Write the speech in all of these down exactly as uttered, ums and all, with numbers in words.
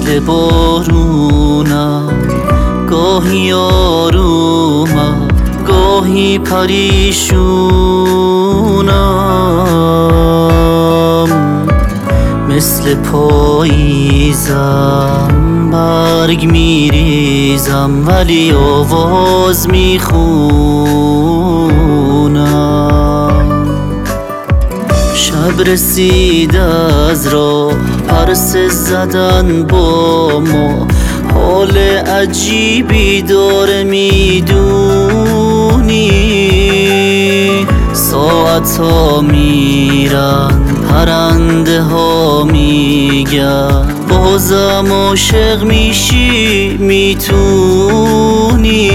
مثل بارونم، گاهی آرومم گاهی پریشونم. مثل پاییزم برگ میریزم ولی آواز میخونم. شب رسید از راه پرسه زدن با ما، حال عجیبی داره میدونی. ساعت ها میرن پرنده ها میگن بازم عاشق میشی میتونی.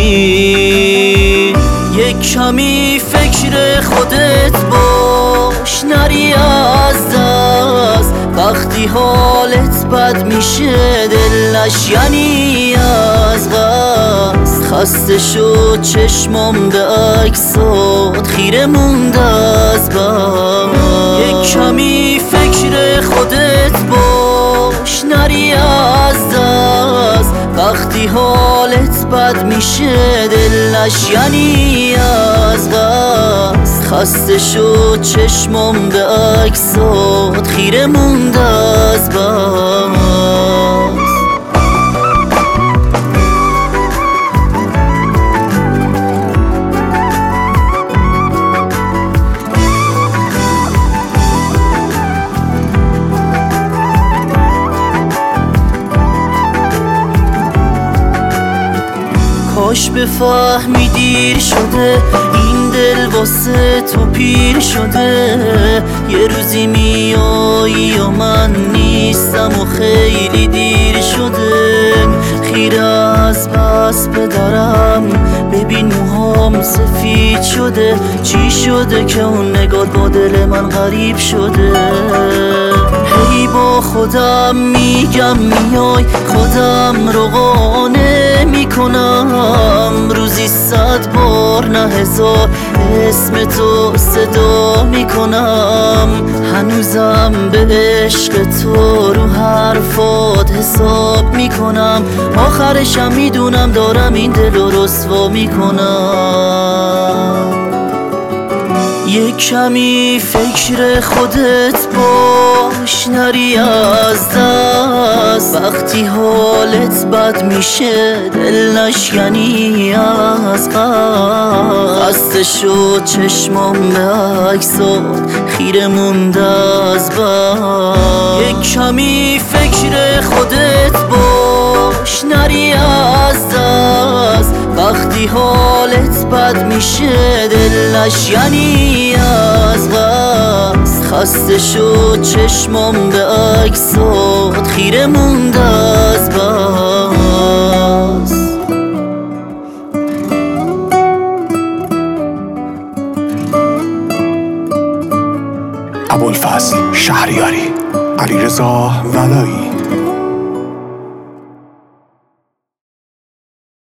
یک کمی فکر خودت باش نری از دست، وقتی حالت بد میشه دلش یعنی از قصد. خسته شد چشمام به عکسات خیره مونده از بس. یک کمی فکر خودت باش نری از دست، وقتی حالت بد میشه دلش یعنی از قصد. خسته شد چشمام به عکسات خیره مونده از بس. کاش بفهمی دیر شده این دل واسه تو پیر شده. یه روزی میایی و من نیستم و خیلی دیر شده. خیره از بس بدارم ببین موهام سفید شده. چی شده که اون نگاه با دل من غریب شده؟ هی با خودم میگم میای خودم رو قانع میکنم. روزی صد بار نه هزار اسم تو صدا میکنم. هنوزم به عشق تو رو حرفات حساب میکنم. آخرشم میدونم دارم این دل رو رسوا میکنم. یک کمی فکر خودت باش نری از دست، وقتی حالت بد میشه دل نشکنی از قصد. خسته شد چشمام به عکسات خیره مونده از بس. یک کمی فکر خودت باش نری از دست، وقتی حالت بد میشه دلش یعنی از قصد. خسته شد چشمام به عکسات خیره مونده از بس. ابوالفضل شهریاری، علیرضا ولایی.